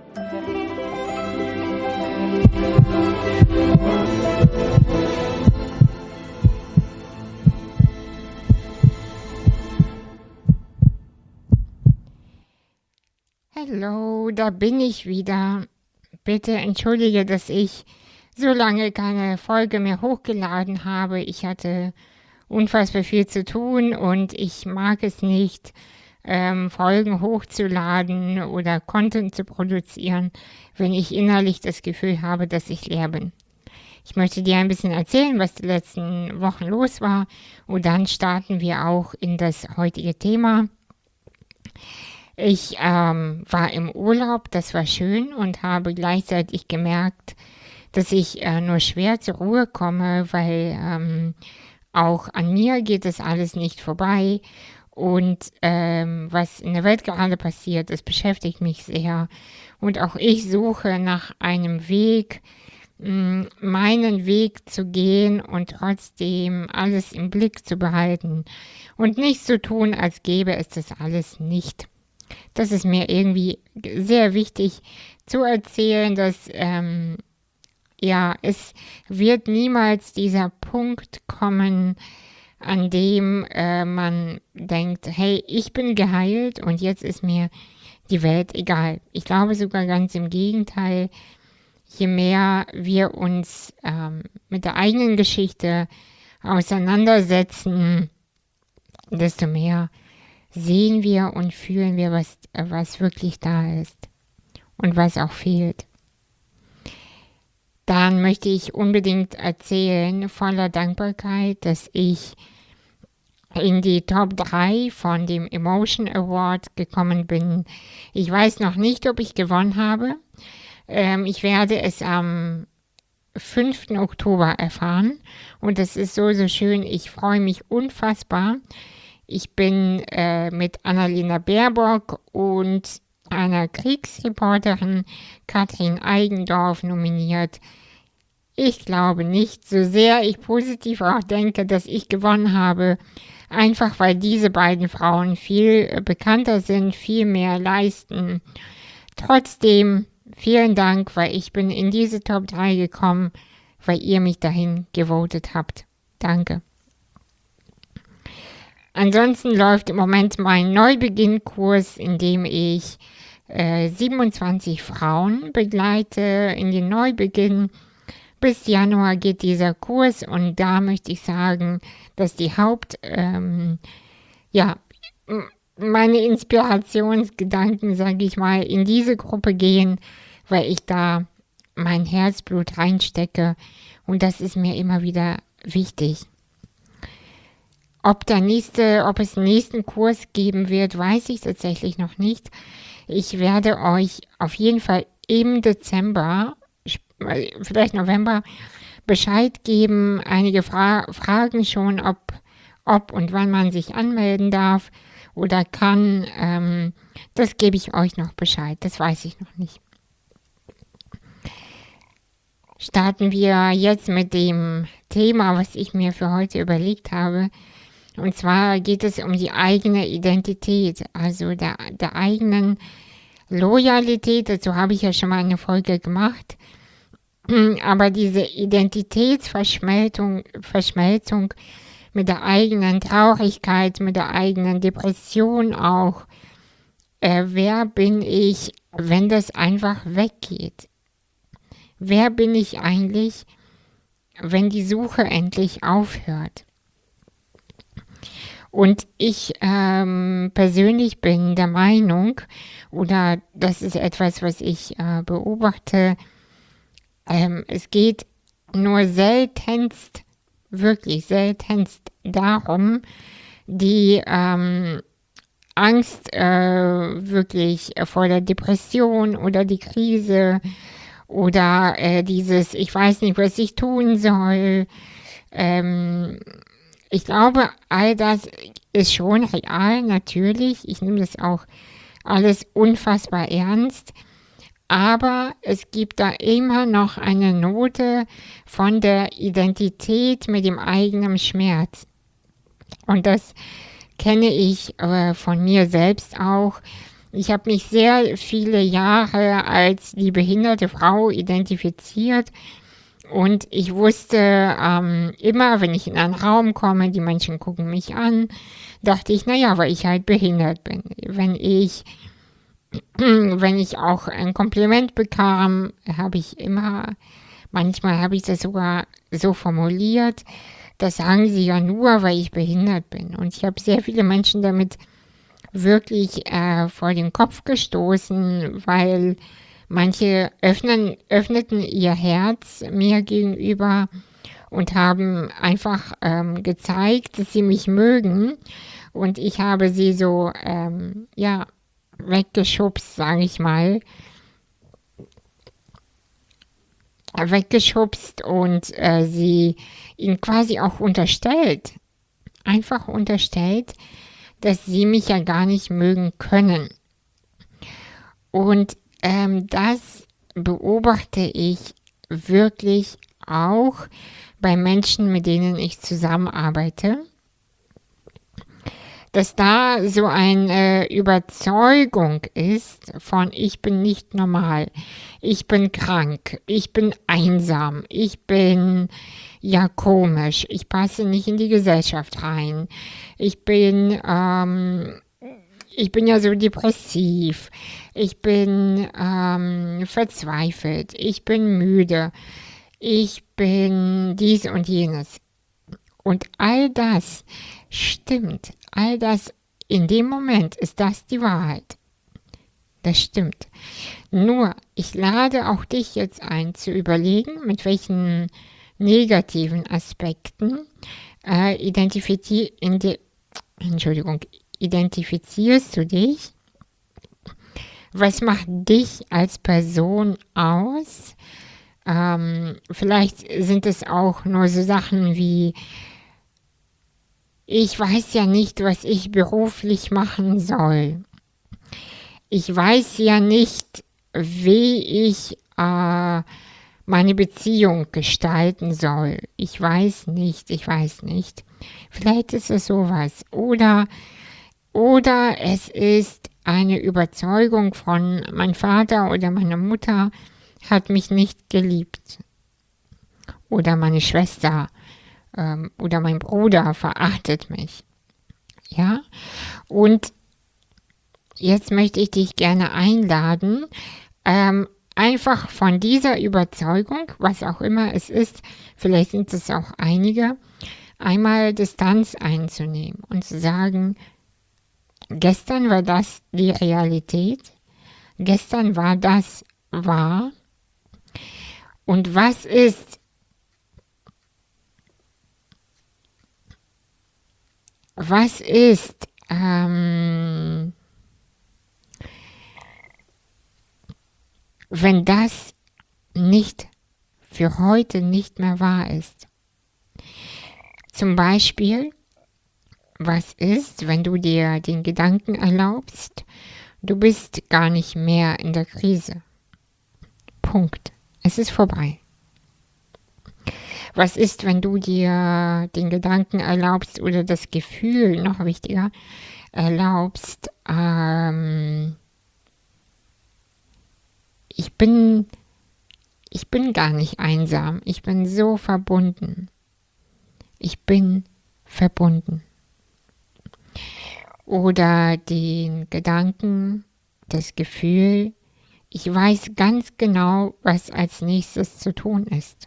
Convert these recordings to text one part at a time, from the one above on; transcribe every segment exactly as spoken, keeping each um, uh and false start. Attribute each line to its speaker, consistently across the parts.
Speaker 1: Hallo, da bin ich wieder. Bitte entschuldige, dass ich so lange keine Folge mehr hochgeladen habe. Ich hatte unfassbar viel zu tun und ich mag es nicht, ähm, Folgen hochzuladen oder Content zu produzieren, wenn ich innerlich das Gefühl habe, dass ich leer bin. Ich möchte dir ein bisschen erzählen, was die letzten Wochen los war, und dann starten wir auch in das heutige Thema. Ich ähm, war im Urlaub, das war schön, und habe gleichzeitig gemerkt, dass ich äh, nur schwer zur Ruhe komme, weil ähm, auch an mir geht das alles nicht vorbei. Und ähm, was in der Welt gerade passiert, das beschäftigt mich sehr. Und auch ich suche nach einem Weg, mh, meinen Weg zu gehen und trotzdem alles im Blick zu behalten und nicht zu tun, als gäbe es das alles nicht. Das ist mir irgendwie sehr wichtig zu erzählen, dass ähm, ja, es wird niemals dieser Punkt kommen, an dem äh, man denkt, hey, ich bin geheilt und jetzt ist mir die Welt egal. Ich glaube sogar ganz im Gegenteil, je mehr wir uns ähm, mit der eigenen Geschichte auseinandersetzen, desto mehr sehen wir und fühlen wir, was, was wirklich da ist und was auch fehlt. Dann möchte ich unbedingt erzählen, voller Dankbarkeit, dass ich in die Top drei von dem Emotion Award gekommen bin. Ich weiß noch nicht, ob ich gewonnen habe. Ähm, ich werde es am fünften Oktober erfahren und das ist so, so schön. Ich freue mich unfassbar. Ich bin äh, mit Annalena Baerbock und einer Kriegsreporterin, Katrin Eigendorf, nominiert. Ich glaube nicht, so sehr ich positiv auch denke, dass ich gewonnen habe, einfach weil diese beiden Frauen viel bekannter sind, viel mehr leisten. Trotzdem vielen Dank, weil ich bin in diese Top drei gekommen, weil ihr mich dahin gewotet habt. Danke. Ansonsten läuft im Moment mein Neubeginnkurs, in dem ich äh, siebenundzwanzig Frauen begleite in den Neubeginn. Bis Januar geht dieser Kurs und da möchte ich sagen, dass die Haupt, ähm, ja, meine Inspirationsgedanken, sage ich mal, in diese Gruppe gehen, weil ich da mein Herzblut reinstecke und das ist mir immer wieder wichtig. Ob, der nächste, ob es einen nächsten Kurs geben wird, weiß ich tatsächlich noch nicht. Ich werde euch auf jeden Fall im Dezember, vielleicht November, Bescheid geben. Einige Fra- Fragen schon, ob, ob und wann man sich anmelden darf oder kann. Ähm, das gebe ich euch noch Bescheid. Das weiß ich noch nicht. Starten wir jetzt mit dem Thema, was ich mir für heute überlegt habe. Und zwar geht es um die eigene Identität, also der, der eigenen Loyalität. Dazu habe ich ja schon mal eine Folge gemacht. Aber diese Identitätsverschmelzung Verschmelzung mit der eigenen Traurigkeit, mit der eigenen Depression auch. Äh, wer bin ich, wenn das einfach weggeht? Wer bin ich eigentlich, wenn die Suche endlich aufhört? Und ich ähm, persönlich bin der Meinung, oder das ist etwas, was ich äh, beobachte, ähm, es geht nur seltenst, wirklich seltenst darum, die ähm, Angst äh, wirklich vor der Depression oder die Krise oder äh, dieses, ich weiß nicht, was ich tun soll. Ähm, ich glaube, all das ist schon real, natürlich. Ich nehme das auch alles unfassbar ernst. Aber es gibt da immer noch eine Note von der Identität mit dem eigenen Schmerz. Und das kenne ich äh, von mir selbst auch. Ich habe mich sehr viele Jahre als die behinderte Frau identifiziert und ich wusste ähm, immer, wenn ich in einen Raum komme, die Menschen gucken mich an, dachte ich, naja, weil ich halt behindert bin. Wenn ich, wenn ich auch ein Kompliment bekam, habe ich immer, manchmal habe ich das sogar so formuliert, das sagen sie ja nur, weil ich behindert bin. Und ich habe sehr viele Menschen damit wirklich äh, vor den Kopf gestoßen, weil manche öffnen, öffneten ihr Herz mir gegenüber und haben einfach ähm, gezeigt, dass sie mich mögen. Und ich habe sie so, ähm, ja, weggeschubst, sage ich mal, weggeschubst und äh, sie ihnen quasi auch unterstellt, einfach unterstellt, dass sie mich ja gar nicht mögen können. Und ähm, das beobachte ich wirklich auch bei Menschen, mit denen ich zusammenarbeite, dass da so eine Überzeugung ist von ich bin nicht normal, ich bin krank, ich bin einsam, ich bin ja komisch, ich passe nicht in die Gesellschaft rein, ich bin, ähm, ich bin ja so depressiv, ich bin ähm, verzweifelt, ich bin müde, ich bin dies und jenes. Und all das stimmt. All das, in dem Moment ist das die Wahrheit. Das stimmt. Nur, ich lade auch dich jetzt ein, zu überlegen, mit welchen negativen Aspekten äh, identifizi in de Entschuldigung, identifizierst du dich. Was macht dich als Person aus? Ähm, vielleicht sind es auch nur so Sachen wie, ich weiß ja nicht, was ich beruflich machen soll. Ich weiß ja nicht, wie ich äh, meine Beziehung gestalten soll. Ich weiß nicht, ich weiß nicht. Vielleicht ist es sowas. Oder, oder es ist eine Überzeugung von, mein Vater oder meine Mutter hat mich nicht geliebt. Oder meine Schwester ähm, oder mein Bruder verachtet mich. Ja? Und jetzt möchte ich dich gerne einladen, ähm, einfach von dieser Überzeugung, was auch immer es ist, vielleicht sind es auch einige, einmal Distanz einzunehmen und zu sagen, gestern war das die Realität, gestern war das wahr und was ist, was ist, ähm, wenn das nicht für heute nicht mehr wahr ist. Zum Beispiel, was ist, wenn du dir den Gedanken erlaubst, du bist gar nicht mehr in der Krise. Punkt. Es ist vorbei. Was ist, wenn du dir den Gedanken erlaubst oder das Gefühl, noch wichtiger, erlaubst, ähm, ich bin, ich bin gar nicht einsam, ich bin so verbunden. Ich bin verbunden. Oder den Gedanken, das Gefühl, ich weiß ganz genau, was als nächstes zu tun ist.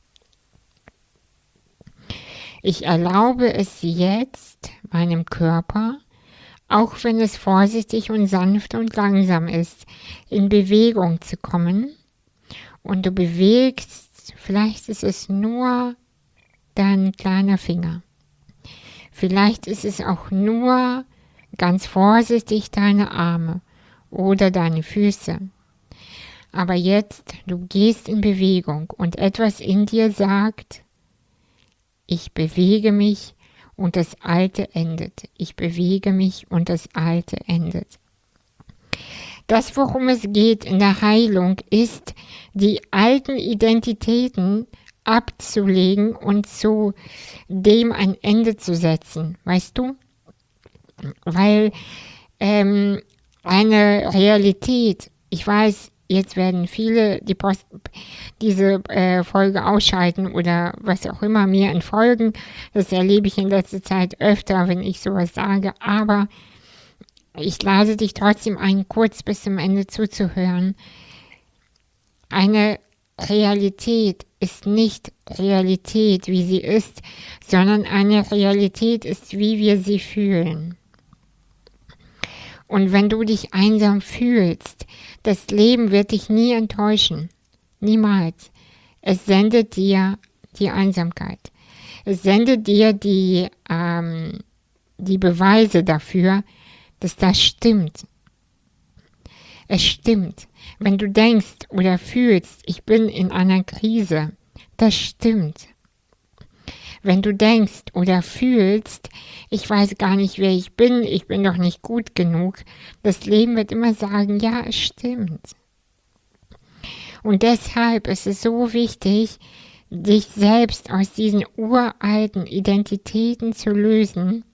Speaker 1: Ich erlaube es jetzt meinem Körper, auch wenn es vorsichtig und sanft und langsam ist, in Bewegung zu kommen. Und du bewegst, vielleicht ist es nur dein kleiner Finger. Vielleicht ist es auch nur ganz vorsichtig deine Arme oder deine Füße. Aber jetzt, du gehst in Bewegung und etwas in dir sagt, ich bewege mich und das Alte endet. Ich bewege mich und das Alte endet. Das, worum es geht in der Heilung, ist, die alten Identitäten abzulegen und zu dem ein Ende zu setzen. Weißt du? Weil ähm, eine Realität. Ich weiß, jetzt werden viele die Post, diese äh, Folge ausschalten oder was auch immer mir entfolgen. Das erlebe ich in letzter Zeit öfter, wenn ich sowas sage. Aber ich lade dich trotzdem ein, kurz bis zum Ende zuzuhören. Eine Realität ist nicht Realität, wie sie ist, sondern eine Realität ist, wie wir sie fühlen. Und wenn du dich einsam fühlst, das Leben wird dich nie enttäuschen. Niemals. Es sendet dir die Einsamkeit. Es sendet dir die, ähm, die Beweise dafür, dass das stimmt. Es stimmt. Wenn du denkst oder fühlst, ich bin in einer Krise, das stimmt. Wenn du denkst oder fühlst, ich weiß gar nicht, wer ich bin, ich bin doch nicht gut genug, das Leben wird immer sagen, ja, es stimmt. Und deshalb ist es so wichtig, dich selbst aus diesen uralten Identitäten zu lösen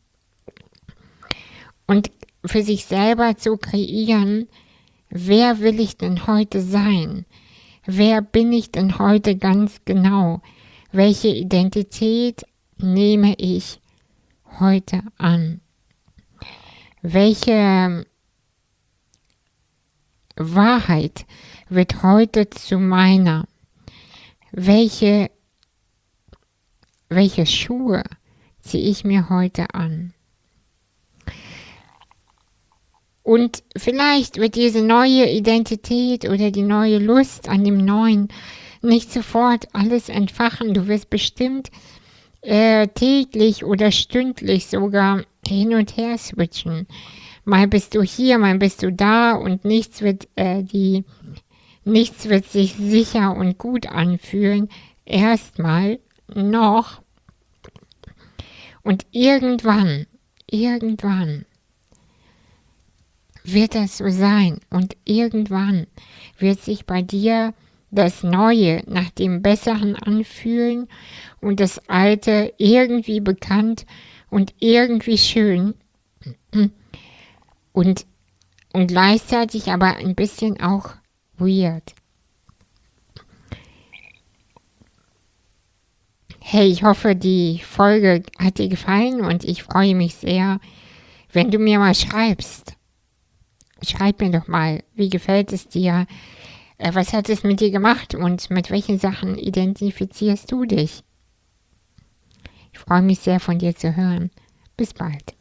Speaker 1: und für sich selber zu kreieren, wer will ich denn heute sein? Wer bin ich denn heute ganz genau? Welche Identität nehme ich heute an? Welche Wahrheit wird heute zu meiner? Welche, welche Schuhe ziehe ich mir heute an? Und vielleicht wird diese neue Identität oder die neue Lust an dem Neuen nicht sofort alles entfachen. Du wirst bestimmt äh, täglich oder stündlich sogar hin und her switchen. Mal bist du hier, mal bist du da und nichts wird, äh, die, nichts wird sich sicher und gut anfühlen. Erstmal noch. Und irgendwann, irgendwann wird das so sein. Und irgendwann wird sich bei dir das Neue nach dem Besseren anfühlen und das Alte irgendwie bekannt und irgendwie schön und, und gleichzeitig aber ein bisschen auch weird. Hey, ich hoffe, die Folge hat dir gefallen und ich freue mich sehr, wenn du mir mal schreibst. Schreib mir doch mal, wie gefällt es dir? Äh, was hat es mit dir gemacht und mit welchen Sachen identifizierst du dich? Ich freue mich sehr, von dir zu hören. Bis bald.